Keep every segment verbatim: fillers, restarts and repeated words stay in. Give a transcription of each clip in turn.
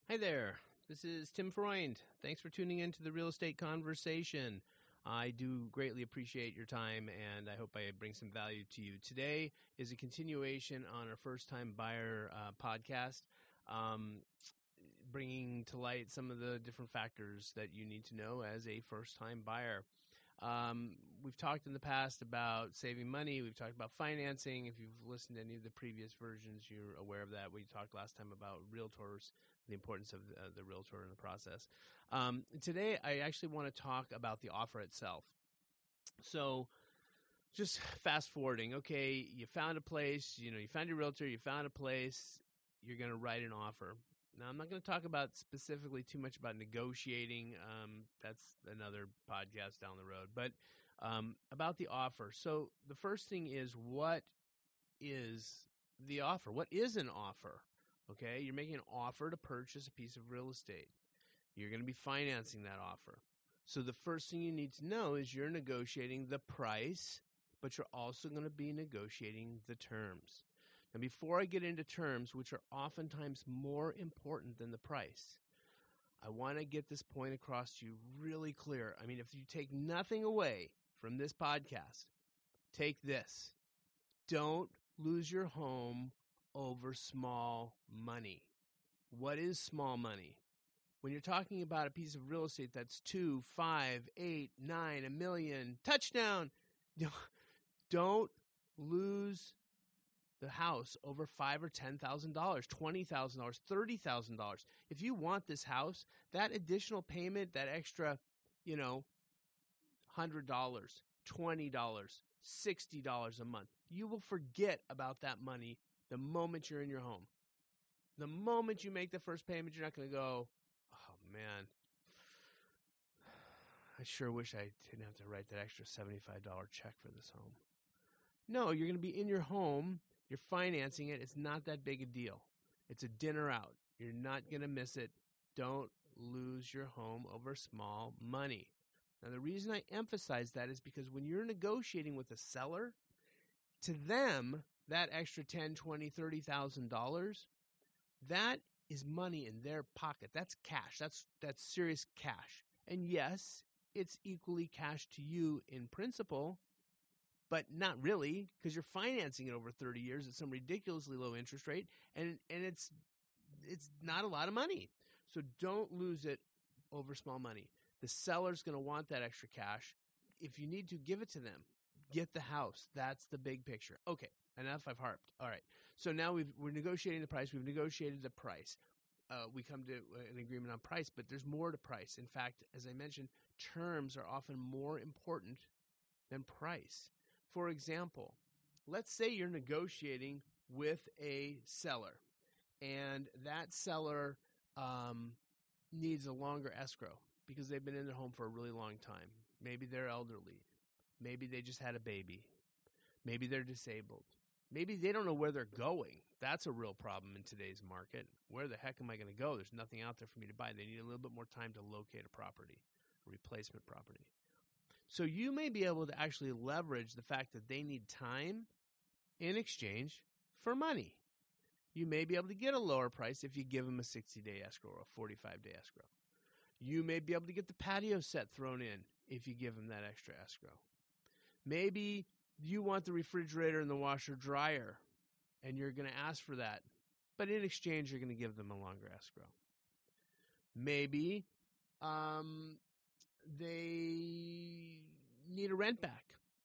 Hi there. This is Tim Freund. Thanks for tuning in to the Real Estate Conversation. I do greatly appreciate your time, and I hope I bring some value to you. Today is a continuation on our first-time buyer uh, podcast, um, bringing to light some of the different factors that you need to know as a first-time buyer. Um, we've talked in the past about saving money. We've talked about financing. If you've listened to any of the previous versions, you're aware of that. We talked last time about realtors, the importance of the, uh, the realtor in the process. Um, today, I actually want to talk about the offer itself. So just fast forwarding. Okay, you found a place, you know, you found your realtor, you found a place, you're going to write an offer. Now, I'm not going to talk about specifically too much about negotiating. Um, that's another podcast down the road. But um, about the offer. So the first thing is, what is the offer? What is an offer? Okay, you're making an offer to purchase a piece of real estate. You're going to be financing that offer. So the first thing you need to know is you're negotiating the price, but you're also going to be negotiating the terms. And before I get into terms, which are oftentimes more important than the price, I want to get this point across to you really clear. I mean, if you take nothing away from this podcast, take this. Don't lose your home over small money. What is small money? When you're talking about a piece of real estate that's two, five, eight, nine, a million, touchdown, don't lose the house over five or ten thousand dollars, twenty thousand dollars, thirty thousand dollars. If you want this house, that additional payment, that extra, you know, hundred dollars, twenty dollars, sixty dollars a month, you will forget about that money the moment you're in your home. The moment you make the first payment, you're not going to go, oh man, I sure wish I didn't have to write that extra seventy-five dollars check for this home. No, you're going to be in your home. You're financing it. It's not that big a deal. It's a dinner out. You're not going to miss it. Don't lose your home over small money. Now, the reason I emphasize that is because when you're negotiating with a seller, to them, that extra ten thousand dollars, twenty thousand dollars, thirty thousand dollars, that is money in their pocket. That's cash. That's that's serious cash. And yes, it's equally cash to you in principle, but not really, because you're financing it over thirty years at some ridiculously low interest rate, and and it's it's not a lot of money. So don't lose it over small money. The seller's going to want that extra cash. If you need to, give it to them. Get the house. That's the big picture. Okay, enough. I've harped. All right. So now we've, we're negotiating the price. We've negotiated the price. Uh, we come to an agreement on price, but there's more to price. In fact, as I mentioned, terms are often more important than price. For example, let's say you're negotiating with a seller, and that seller um, needs a longer escrow because they've been in their home for a really long time. Maybe they're elderly. Maybe they just had a baby. Maybe they're disabled. Maybe they don't know where they're going. That's a real problem in today's market. Where the heck am I going to go? There's nothing out there for me to buy. They need a little bit more time to locate a property, a replacement property. So you may be able to actually leverage the fact that they need time in exchange for money. You may be able to get a lower price if you give them a sixty-day escrow or a forty-five-day escrow. You may be able to get the patio set thrown in if you give them that extra escrow. Maybe you want the refrigerator and the washer dryer, and you're going to ask for that. But in exchange, you're going to give them a longer escrow. Maybe um, they need a rent back.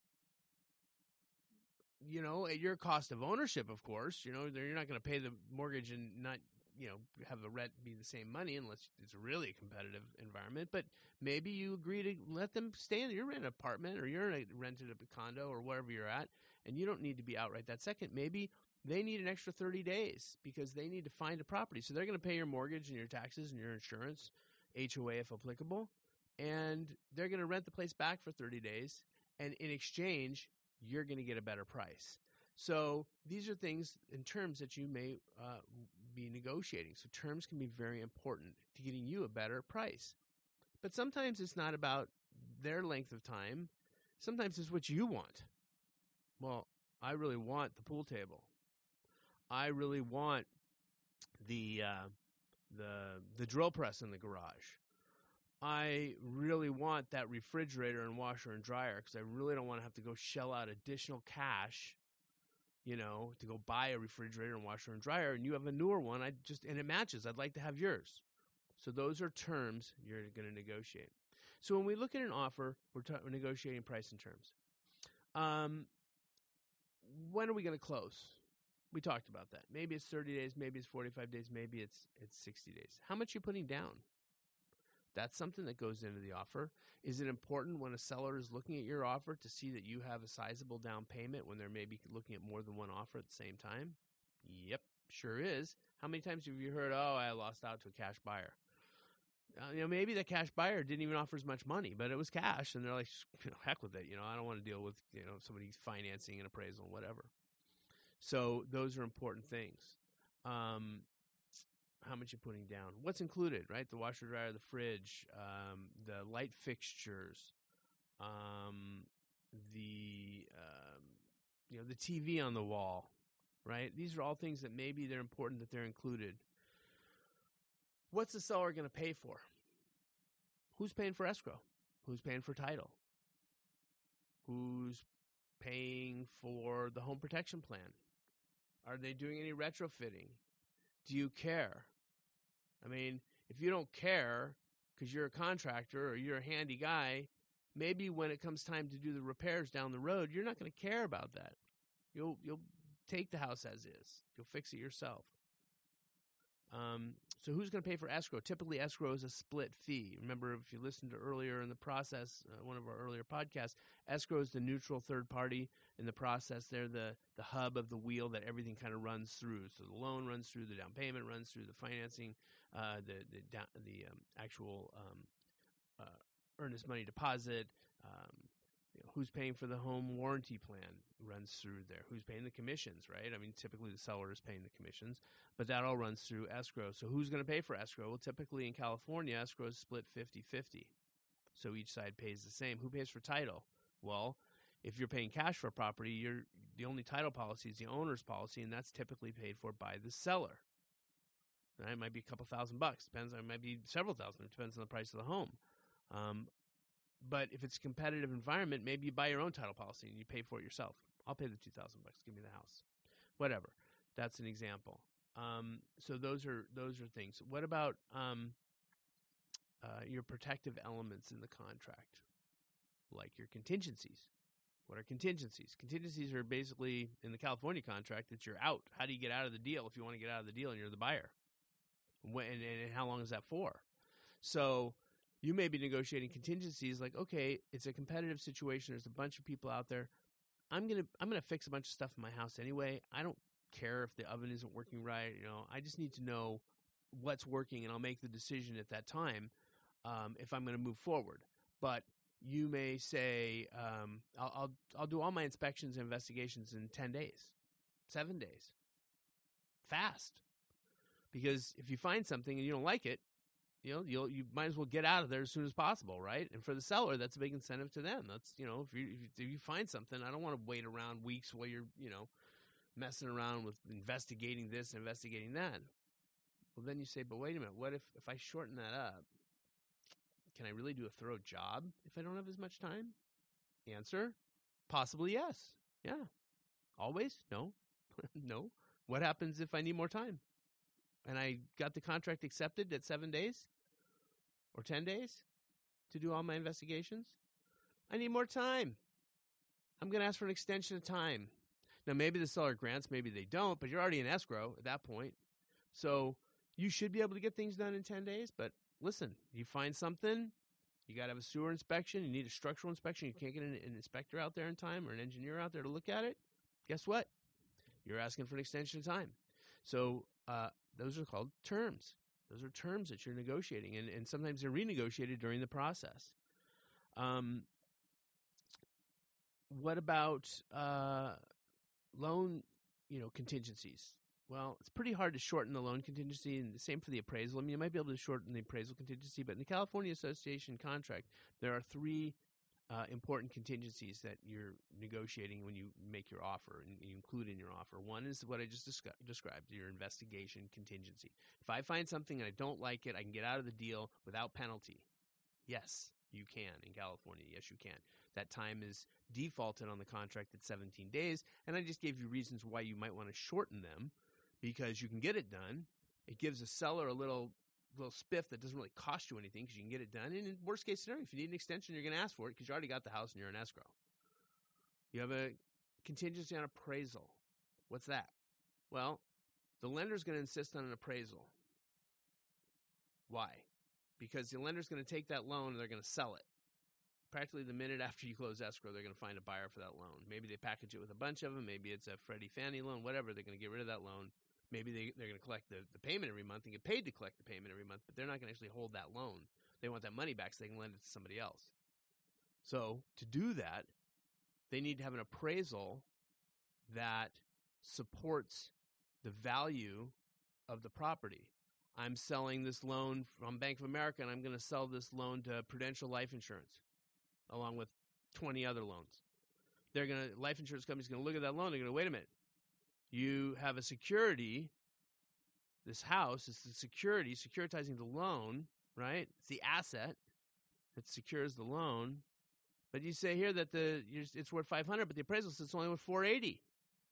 You know, at your cost of ownership, of course. You know, you're not going to pay the mortgage and not, you know, have the rent be the same money unless it's really a competitive environment. But maybe you agree to let them stay in your in an apartment, or you're in a rented a condo or wherever you're at, and you don't need to be outright that second. Maybe they need an extra thirty days because they need to find a property. So they're going to pay your mortgage and your taxes and your insurance, H O A if applicable, and they're going to rent the place back for thirty days. And in exchange, you're going to get a better price. So these are things in terms that you may uh, be negotiating. So terms can be very important to getting you a better price. But sometimes it's not about their length of time. Sometimes it's what you want. Well, I really want the pool table. I really want the uh, the the drill press in the garage. I really want that refrigerator and washer and dryer because I really don't want to have to go shell out additional cash, you know, to go buy a refrigerator and washer and dryer. And you have a newer one, I just and it matches. I'd like to have yours. So those are terms you're going to negotiate. So when we look at an offer, we're, ta- we're negotiating price and terms. Um, when are we going to close? We talked about that. Maybe it's thirty days, maybe it's forty-five days, maybe it's it's sixty days. How much are you putting down? That's something that goes into the offer. Is it important when a seller is looking at your offer to see that you have a sizable down payment when they're maybe looking at more than one offer at the same time? Yep, sure is. How many times have you heard, oh, I lost out to a cash buyer? Uh, you know, maybe the cash buyer didn't even offer as much money, but it was cash, and they're like, you know, heck with it. You know, I don't want to deal with, you know, somebody's financing and appraisal and whatever. So those are important things. Um, how much you're putting down, what's included, right? The washer, dryer, the fridge, um, the light fixtures, um, the um, you know the T V on the wall, right? These are all things that maybe they're important that they're included. What's the seller going to pay for? Who's paying for escrow? Who's paying for title? Who's paying for the home protection plan? Are they doing any retrofitting? Do you care? I mean, if you don't care because you're a contractor or you're a handy guy, maybe when it comes time to do the repairs down the road, you're not going to care about that. You'll you'll take the house as is. You'll fix it yourself. Um, so who's going to pay for escrow? Typically, escrow is a split fee. Remember, if you listened to earlier in the process, uh, one of our earlier podcasts, escrow is the neutral third party in the process. They're the, the hub of the wheel that everything kind of runs through. So the loan runs through, the down payment runs through, the financing, uh, the the, down, the um, actual um, uh, earnest money deposit, um, you know, who's paying for the home warranty plan runs through there. Who's paying the commissions, right? I mean, typically the seller is paying the commissions, but that all runs through escrow. So who's going to pay for escrow? Well, typically in California, escrow is split fifty-fifty. So each side pays the same. Who pays for title? Well, if you're paying cash for a property, you're, the only title policy is the owner's policy, and that's typically paid for by the seller. Right? It might be a couple thousand bucks. Depends. It might be several thousand. It depends on the price of the home. Um, But if it's a competitive environment, maybe you buy your own title policy and you pay for it yourself. I'll pay the two thousand bucks. Give me the house. Whatever. That's an example. Um, so those are those are things. What about um, uh, your protective elements in the contract, like your contingencies? What are contingencies? Contingencies are basically in the California contract that you're out. How do you get out of the deal if you want to get out of the deal and you're the buyer? When, and, and how long is that for? So you may be negotiating contingencies like, okay, it's a competitive situation. There's a bunch of people out there. I'm gonna I'm gonna fix a bunch of stuff in my house anyway. I don't care if the oven isn't working right. You know, I just need to know what's working, and I'll make the decision at that time um, if I'm going to move forward. But you may say, um, I'll, I'll I'll do all my inspections and investigations in ten days, seven days, fast. Because if you find something and you don't like it, you know, you'll, you might as well get out of there as soon as possible, right? And for the seller, that's a big incentive to them. That's, you know, if you, if you, if you find something, I don't want to wait around weeks while you're, you know, messing around with investigating this and investigating that. Well, then you say, but wait a minute, what if, if I shorten that up? Can I really do a thorough job if I don't have as much time? Answer, possibly yes. Yeah. Always? No. No. What happens if I need more time? And I got the contract accepted at seven days or ten days to do all my investigations? I need more time. I'm going to ask for an extension of time. Now, maybe the seller grants, maybe they don't, but you're already in escrow at that point. So you should be able to get things done in ten days. But listen, you find something, you got to have a sewer inspection, you need a structural inspection, you can't get an, an inspector out there in time or an engineer out there to look at it. Guess what? You're asking for an extension of time. So uh, those are called terms. Those are terms that you're negotiating, and, and sometimes they're renegotiated during the process. Um, what about uh, loan, you know, contingencies? Well, it's pretty hard to shorten the loan contingency, and the same for the appraisal. I mean, you might be able to shorten the appraisal contingency, but in the California Association contract, there are three uh, important contingencies that you're negotiating when you make your offer and you include in your offer. One is what I just descri- described, your investigation contingency. If I find something and I don't like it, I can get out of the deal without penalty. Yes, you can in California. Yes, you can. That time is defaulted on the contract at seventeen days, and I just gave you reasons why you might want to shorten them because you can get it done. It gives a seller a little little spiff that doesn't really cost you anything because you can get it done. And in worst case scenario, if you need an extension, you're going to ask for it because you already got the house and you're in escrow. You have a contingency on appraisal. What's that? Well, the lender's going to insist on an appraisal. Why? Because the lender's going to take that loan and they're going to sell it. Practically the minute after you close escrow, they're going to find a buyer for that loan. Maybe they package it with a bunch of them. Maybe it's a Freddie Fannie loan, whatever. They're going to get rid of that loan. Maybe they, they're going to collect the, the payment every month and get paid to collect the payment every month, but they're not going to actually hold that loan. They want that money back so they can lend it to somebody else. So to do that, they need to have an appraisal that supports the value of the property. I'm selling this loan from Bank of America, and I'm going to sell this loan to Prudential Life Insurance, along with twenty other loans. They're going to, life insurance company's going to look at that loan. They're going to, wait a minute. You have a security. This house is the security, securitizing the loan, right? It's the asset that secures the loan. But you say here that the it's worth five hundred, but the appraisal says it's only worth four eighty.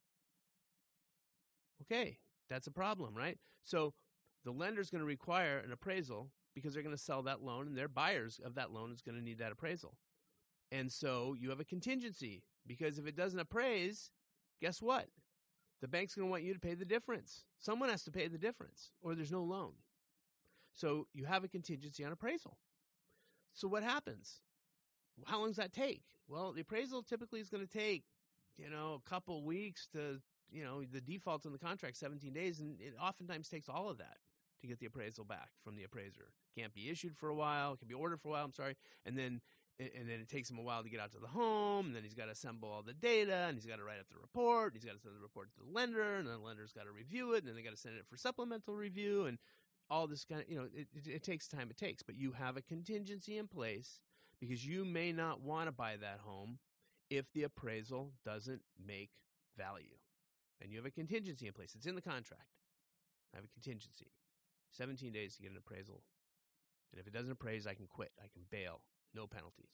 Okay, that's a problem, right? So the lender's going to require an appraisal because they're going to sell that loan, and their buyers of that loan is going to need that appraisal. And so you have a contingency because if it doesn't appraise, guess what? The bank's going to want you to pay the difference. Someone has to pay the difference, or there's no loan. So you have a contingency on appraisal. So what happens? How long does that take? Well, the appraisal typically is going to take, you know, a couple weeks to, you know, the default on the contract, seventeen days, and it oftentimes takes all of that to get the appraisal back from the appraiser. Can't be issued for a while. It can be ordered for a while, I'm sorry. And then and then it takes him a while to get out to the home, and then he's got to assemble all the data, and he's got to write up the report, he's got to send the report to the lender, and then the lender's got to review it, and then they got to send it for supplemental review, and all this kind of, you know, it, it, it takes time it takes. But you have a contingency in place because you may not want to buy that home if the appraisal doesn't make value. And you have a contingency in place. It's in the contract. I have a contingency. seventeen days to get an appraisal. And if it doesn't appraise, I can quit. I can bail. No penalties.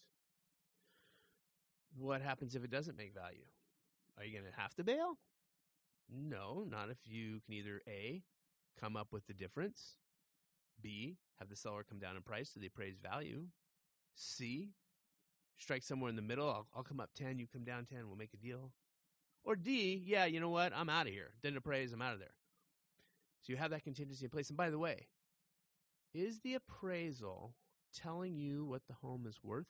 What happens if it doesn't make value? Are you going to have to bail? No, not if you can either A, come up with the difference, B, have the seller come down in price to the appraised value, C, strike somewhere in the middle. I'll, I'll come up ten, you come down ten, we'll make a deal. Or D, yeah, you know what? I'm out of here. Didn't appraise, I'm out of there. So you have that contingency in place. And by the way, is the appraisal telling you what the home is worth?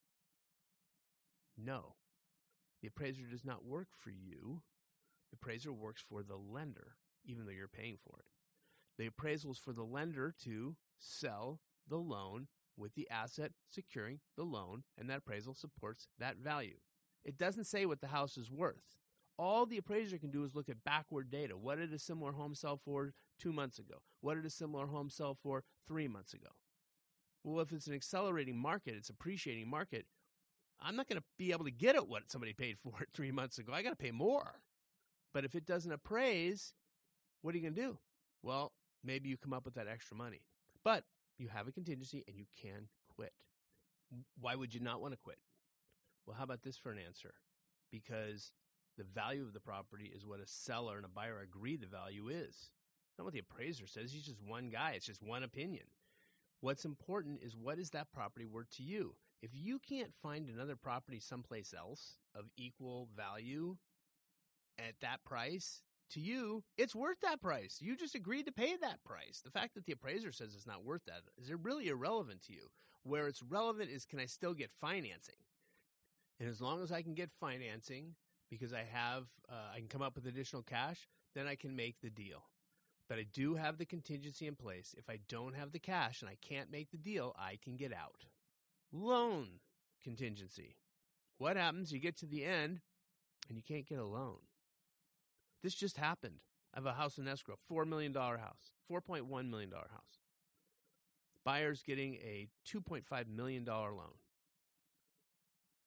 No. The appraiser does not work for you. The appraiser works for the lender, even though you're paying for it. The appraisal is for the lender to sell the loan with the asset securing the loan, and that appraisal supports that value. It doesn't say what the house is worth. All the appraiser can do is look at backward data. What did a similar home sell for two months ago? What did a similar home sell for three months ago? Well, if it's an accelerating market, it's appreciating market, I'm not going to be able to get at what somebody paid for it three months ago. I got to pay more. But if it doesn't appraise, what are you going to do? Well, maybe you come up with that extra money. But you have a contingency and you can quit. Why would you not want to quit? Well, how about this for an answer? Because the value of the property is what a seller and a buyer agree the value is. Not what the appraiser says. He's just one guy. It's just one opinion. What's important is what is that property worth to you? If you can't find another property someplace else of equal value at that price, to you, it's worth that price. You just agreed to pay that price. The fact that the appraiser says it's not worth that is really irrelevant to you. Where it's relevant is, can I still get financing? And as long as I can get financing because I have, uh, I can come up with additional cash, then I can make the deal. But I do have the contingency in place. If I don't have the cash and I can't make the deal, I can get out. Loan contingency. What happens? You get to the end and you can't get a loan. This just happened. I have a house in escrow, four million dollars house, four point one million dollars house. Buyer's getting a two point five million dollars loan.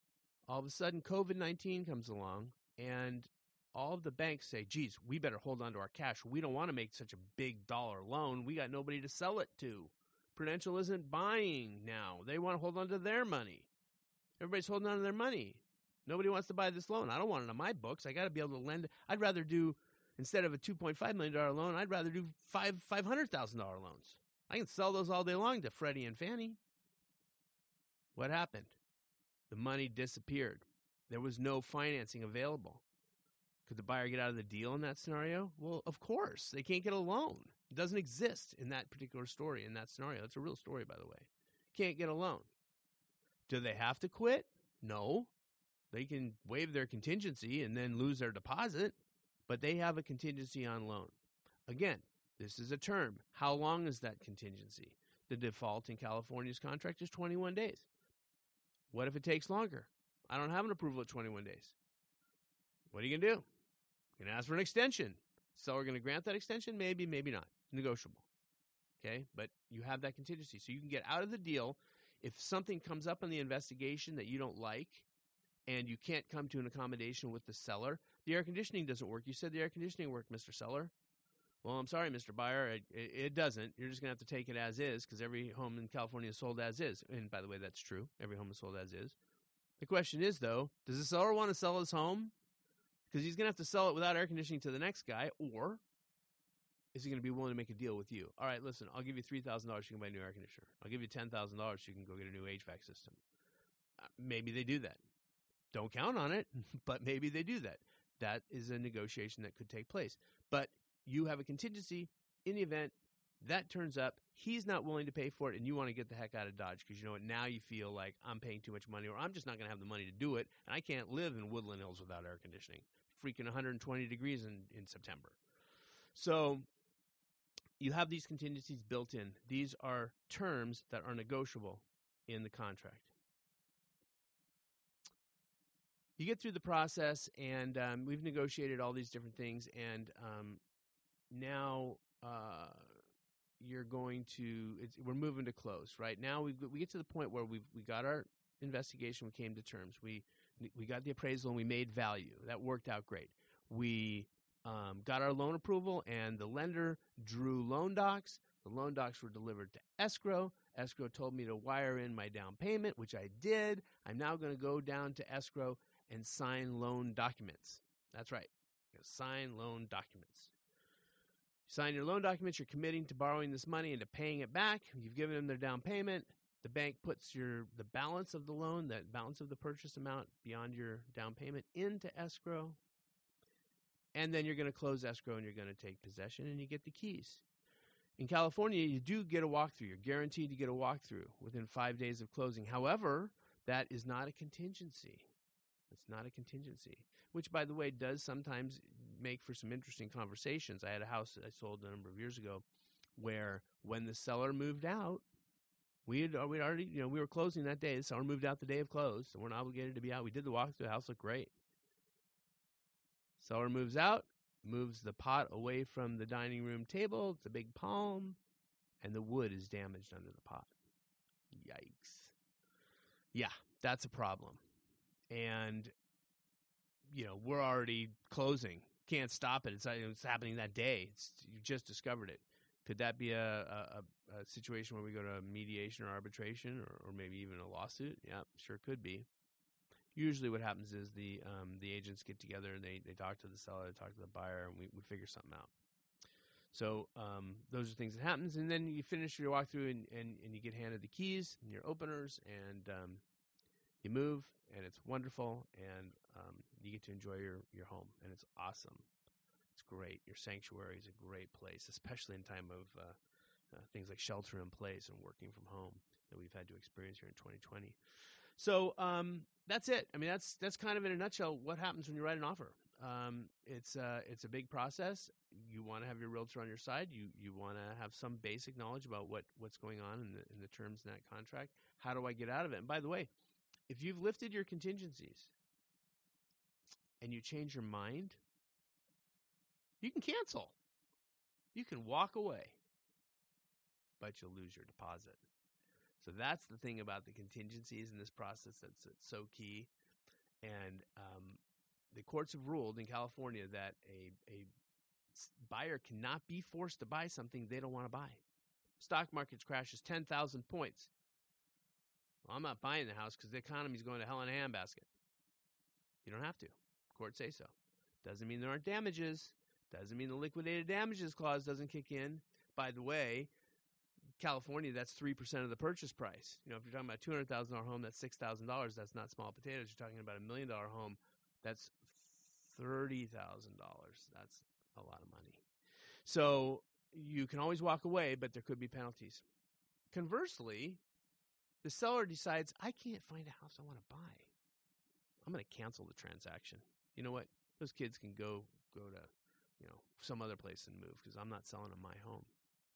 All of a sudden, COVID nineteen comes along, and all of the banks say, geez, we better hold on to our cash. We don't want to make such a big dollar loan. We got nobody to sell it to. Prudential isn't buying now. They want to hold on to their money. Everybody's holding on to their money. Nobody wants to buy this loan. I don't want it on my books. I got to be able to lend. I'd rather do, instead of a two point five million dollars loan, I'd rather do five five hundred thousand dollars loans. I can sell those all day long to Freddie and Fannie. What happened? The money disappeared. There was no financing available. Could the buyer get out of the deal in that scenario? Well, of course. They can't get a loan. It doesn't exist in that particular story, in that scenario. It's a real story, by the way. Can't get a loan. Do they have to quit? No. They can waive their contingency and then lose their deposit, but they have a contingency on loan. Again, this is a term. How long is that contingency? The default in California's contract is twenty-one days. What if it takes longer? I don't have an approval at twenty-one days. What are you going to do? You're going to ask for an extension. Seller going to grant that extension? Maybe, maybe not. Negotiable. Okay? But you have that contingency. So you can get out of the deal if something comes up in the investigation that you don't like and you can't come to an accommodation with the seller. The air conditioning doesn't work. You said the air conditioning worked, Mister Seller. Well, I'm sorry, Mister Buyer. It, it, it doesn't. You're just going to have to take it as is because every home in California is sold as is. And by the way, that's true. Every home is sold as is. The question is, though, does the seller want to sell his home? Because he's going to have to sell it without air conditioning to the next guy, or is he going to be willing to make a deal with you? All right, listen, I'll give you three thousand dollars so you can buy a new air conditioner. I'll give you ten thousand dollars so you can go get a new H V A C system. Uh, maybe they do that. Don't count on it, but maybe they do that. That is a negotiation that could take place. But you have a contingency in the event that turns up, he's not willing to pay for it, and you want to get the heck out of Dodge because you know what? Now you feel like I'm paying too much money, or I'm just not going to have the money to do it, and I can't live in Woodland Hills without air conditioning. Freaking one hundred twenty degrees in, in September. So you have these contingencies built in. These are terms that are negotiable in the contract. You get through the process, and um, we've negotiated all these different things, and um, now uh, you're going to it's, we're moving to close. Right now, we we get to the point where we we got our investigation. We came to terms. We we got the appraisal, and we made value. That worked out great. We um, got our loan approval, and the lender drew loan docs. The loan docs were delivered to escrow. Escrow told me to wire in my down payment, which I did. I'm now going to go down to escrow and sign loan documents. That's right. Sign loan documents. You sign your loan documents, you're committing to borrowing this money and to paying it back. You've given them their down payment. The bank puts your the balance of the loan, that balance of the purchase amount beyond your down payment, into escrow. And then you're going to close escrow and you're going to take possession and you get the keys. In California, you do get a walkthrough. You're guaranteed to get a walkthrough within five days of closing. However, that is not a contingency. It's not a contingency, which, by the way, does sometimes make for some interesting conversations. I had a house that I sold a number of years ago where when the seller moved out, we had we'd already, you know, we were closing that day. The seller moved out the day of close, so we're not obligated to be out. We did the walkthrough. The house looked great. Seller moves out, moves the pot away from the dining room table. It's a big palm, and the wood is damaged under the pot. Yikes. Yeah, that's a problem. And, you know, we're already closing. Can't stop it. It's, it's happening that day. It's, you just discovered it. Could that be a, a, a situation where we go to mediation or arbitration or, or maybe even a lawsuit? Yeah, sure could be. Usually what happens is the um, the agents get together and they, they talk to the seller, they talk to the buyer, and we, we figure something out. So um, those are things that happens. And then you finish your walkthrough and, and, and you get handed the keys and your openers, and um, you move, and it's wonderful, and um, you get to enjoy your, your home, and it's awesome. It's great. Your sanctuary is a great place, especially in time of uh, uh, things like shelter in place and working from home that we've had to experience here in twenty twenty. So um, that's it. I mean, that's that's kind of in a nutshell what happens when you write an offer. Um, it's uh, it's a big process. You want to have your realtor on your side. You you want to have some basic knowledge about what, what's going on in the in the terms in that contract. How do I get out of it? And by the way, if you've lifted your contingencies and you change your mind, you can cancel. You can walk away, but you'll lose your deposit. So that's the thing about the contingencies in this process that's, that's so key. And um, the courts have ruled in California that a, a buyer cannot be forced to buy something they don't want to buy. Stock market crashes ten thousand points. Well, I'm not buying the house because the economy is going to hell in a handbasket. You don't have to. Courts say so. Doesn't mean there aren't damages. Doesn't mean the liquidated damages clause doesn't kick in. By the way, California, that's three percent of the purchase price. You know, if you're talking about a two hundred thousand dollars home, that's six thousand dollars. That's not small potatoes. You're talking about a million dollar home, that's thirty thousand dollars. That's a lot of money. So you can always walk away, but there could be penalties. Conversely, the seller decides, I can't find a house I want to buy. I'm going to cancel the transaction. You know what? Those kids can go go to, you know, some other place and move because I'm not selling them my home.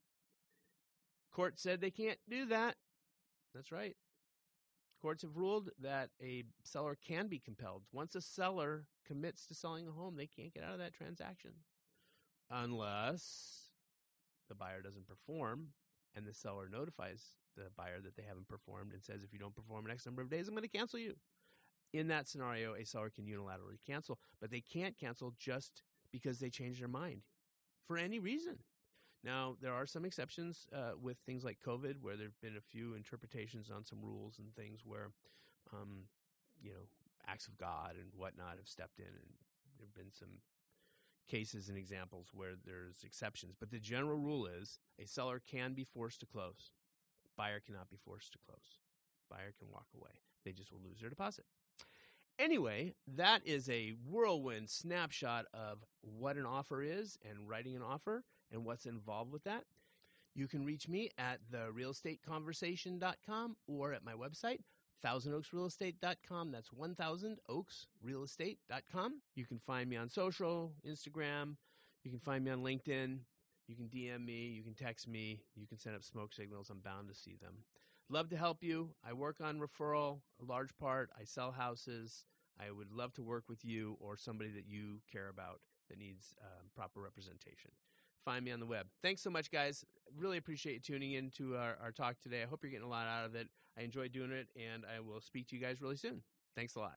Court said they can't do that. That's right. Courts have ruled that a seller can be compelled. Once a seller commits to selling a home, they can't get out of that transaction unless the buyer doesn't perform and the seller notifies the buyer that they haven't performed and says, if you don't perform in X number of days, I'm going to cancel you. In that scenario, a seller can unilaterally cancel, but they can't cancel just because they change their mind for any reason. Now, there are some exceptions uh, with things like COVID where there have been a few interpretations on some rules and things where, um, you know, acts of God and whatnot have stepped in, and there have been some cases and examples where there's exceptions. But the general rule is a seller can be forced to close. Buyer cannot be forced to close. Buyer can walk away. They just will lose their deposit. Anyway, that is a whirlwind snapshot of what an offer is and writing an offer and what's involved with that. You can reach me at the real estate conversation dot com or at my website, thousand oaks real estate dot com. That's one thousand oaks real estate dot com. You can find me on social, Instagram. You can find me on LinkedIn. You can D M me. You can text me. You can send up smoke signals. I'm bound to see them. Love to help you. I work on referral, a large part. I sell houses. I would love to work with you or somebody that you care about that needs um, proper representation. Find me on the web. Thanks so much, guys. Really appreciate you tuning in to our, our talk today. I hope you're getting a lot out of it. I enjoyed doing it, and I will speak to you guys really soon. Thanks a lot.